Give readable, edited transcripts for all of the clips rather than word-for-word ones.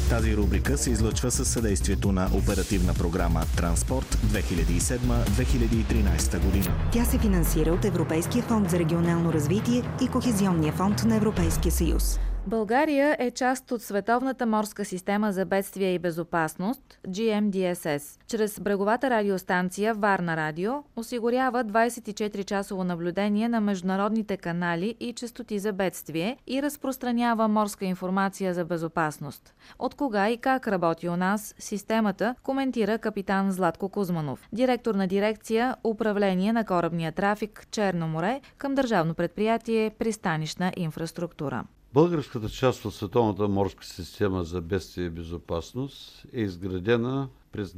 Тази рубрика се излъчва със съдействието на оперативна програма Транспорт 2007-2013 година. Тя се финансира от Европейския фонд за регионално развитие и Кохезионния фонд на Европейския съюз. България е част от Световната морска система за бедствия и безопасност GMDSS. Чрез бреговата радиостанция Варна Радио осигурява 24-часово наблюдение на международните канали и честоти за бедствие и разпространява морска информация за безопасност. От кога и как работи у нас системата, коментира капитан Златко Кузманов, директор на дирекция Управление на корабния трафик Черно море към Държавно предприятие Пристанищна инфраструктура. Българската част от Световната морска система за бедствие и безопасност е изградена през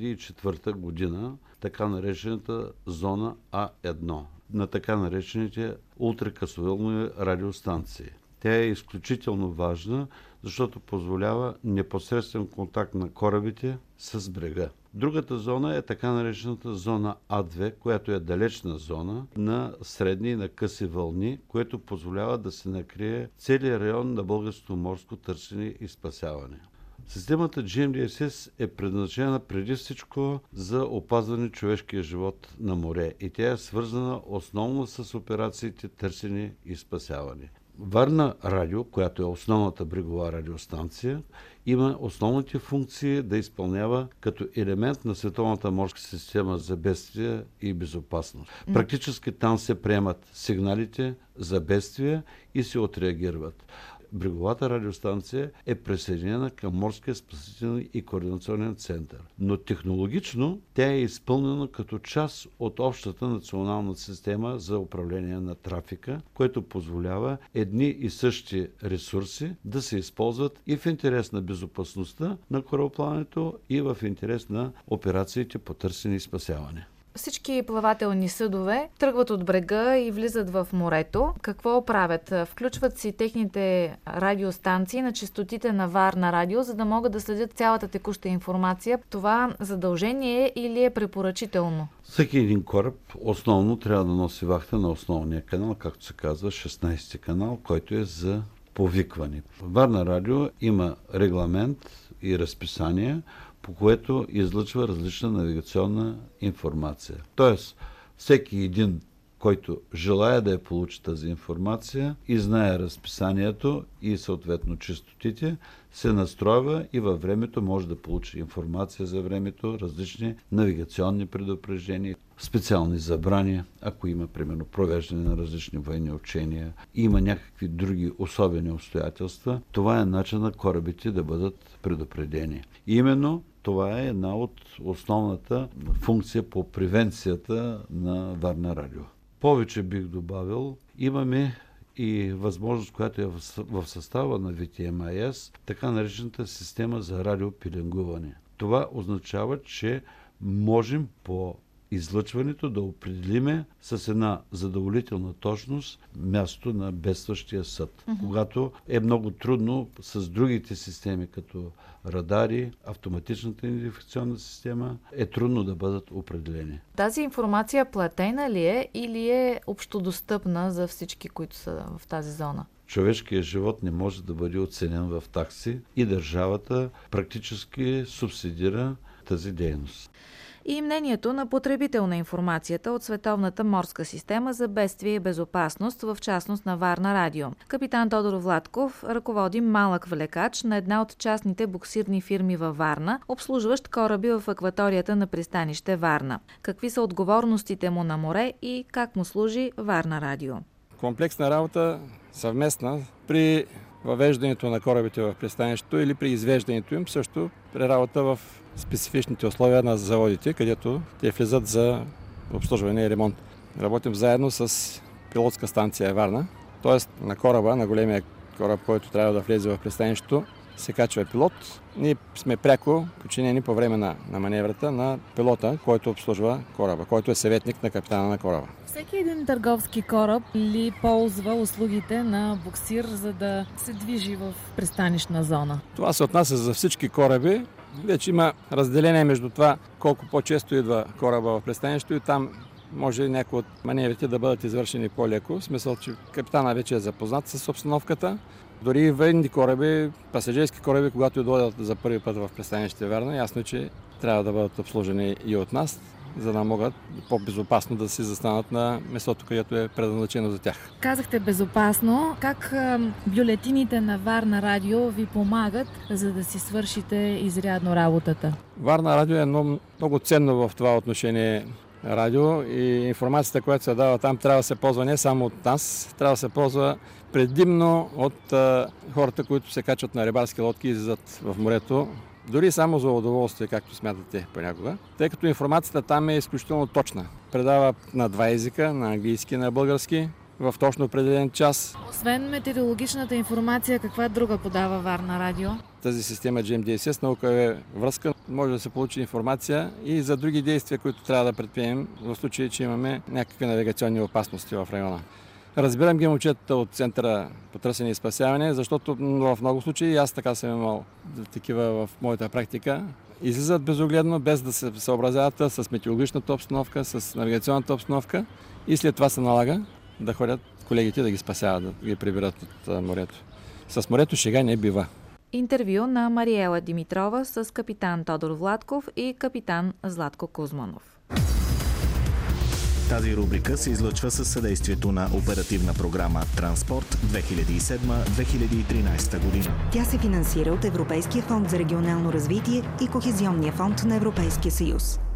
2004 година, така наречената зона А1, на така наречените ултракъсовълнови радиостанции. Тя е изключително важна, защото позволява непосредствен контакт на корабите с брега. Другата зона е така наречената зона А2, която е далечна зона на средни и на къси вълни, което позволява да се накрие целият район на българското морско търсене и спасяване. Системата GMDSS е предназначена преди всичко за опазване човешкия живот на море и тя е свързана основно с операциите търсене и спасяване. Варна Радио, която е основната брегова радиостанция, има основните функции да изпълнява като елемент на Световната морска система за бедствия и безопасност. Практически там се приемат сигналите за бедствия и се отреагират. Бреговата радиостанция е присъединена към Морския спасителен и координационен център. Но технологично тя е изпълнена като част от общата национална система за управление на трафика, което позволява едни и същи ресурси да се използват и в интерес на безопасността на корабоплаването и в интерес на операциите по търсене и спасяване. Всички плавателни съдове тръгват от брега и влизат в морето. Какво правят? Включват си техните радиостанции на честотите на Варна Радио, за да могат да следят цялата текуща информация. Това задължение е или е препоръчително? Всеки един кораб основно трябва да носи вахта на основния канал, както се казва 16-ти канал, който е за повикване. Варна Радио има регламент и разписание, по което излъчва различна навигационна информация. Тоест, всеки един, който желая да я получи тази информация и знае разписанието и съответно честотите, се настройва и във времето може да получи информация за времето, различни навигационни предупреждения, специални забрани, ако има, примерно, провеждане на различни военни учения, има някакви други особени обстоятелства, това е начин на корабите да бъдат предупредени. И именно това е една от основната функция по превенцията на Варна Радио. Повече бих добавил, имаме и възможност, която е в състава на VTMIS, така наречената система за радиопилингуване. Това означава, че можем по излъчването да определиме с една задоволителна точност място на бедстващия съд. Когато е много трудно с другите системи, като радари, автоматичната идентификационна система, е трудно да бъдат определени. Тази информация платена ли е или е общодостъпна за всички, които са в тази зона? Човешкият живот не може да бъде оценен в такси и държавата практически субсидира тази дейност. И мнението на потребител на информацията от Световната морска система за бедствие и безопасност, в частност на Варна Радио. Капитан Тодор Владков ръководи малък влекач на една от частните буксирни фирми във Варна, обслужващ кораби в акваторията на пристанище Варна. Какви са отговорностите му на море и как му служи Варна Радио? Комплексна работа, съвместна при въвеждането на корабите в пристанището или при извеждането им, също при работа в специфичните условия на заводите, където те влизат за обслужване и ремонт. Работим заедно с пилотска станция Варна, т.е. на кораба, на големия кораб, който трябва да влезе в пристанището, се качва пилот. Ние сме пряко подчинени по време на маневрата на пилота, който обслужва кораба, който е съветник на капитана на кораба. Всеки един търговски кораб ли ползва услугите на буксир, за да се движи в пристанищна зона? Това се отнася за всички кораби. Вече има разделение между това колко по-често идва кораба в пристанището и там може някои от маневрите да бъдат извършени по-леко. В смисъл, че капитана вече е запознат с обстановката, Дори и военни кораби, пасажирски кораби, когато дойдат за първи път в пристанище Варна, ясно, че трябва да бъдат обслужени и от нас, за да могат по-безопасно да си застанат на местото, където е предназначено за тях. Казахте безопасно. Как бюлетините на Варна радио ви помагат, за да си свършите изрядно работата? Варна радио е много ценно в това отношение радио и информацията, която се дава там, трябва да се ползва не само от нас, трябва да се ползва предимно от хората, които се качват на рибарски лодки и излизат в морето, дори само за удоволствие, както смятате понякога, тъй като информацията там е изключително точна. Предава на два езика, на английски и на български, в точно определен час. Освен метеорологичната информация, каква друга подава Варна радио? Тази система GMDSS, наука е връзка, може да се получи информация и за други действия, които трябва да предприемем в случай, че имаме някакви навигационни опасности в района. Разбирам ги момчетата от Центъра по търсене и спасяване, защото в много случаи, аз така съм имал такива в моята практика, излизат безогледно, без да се съобразяват с метеорологичната обстановка, с навигационната обстановка и след това се налага да ходят колегите да ги спасяват, да ги прибират от морето. С морето шега не бива. Интервю на Мариела Димитрова с капитан Тодор Владков и капитан Златко Кузманов. Тази рубрика се излъчва със съдействието на оперативна програма Транспорт 2007-2013 година. Тя се финансира от Европейския фонд за регионално развитие и Кохезионния фонд на Европейския съюз.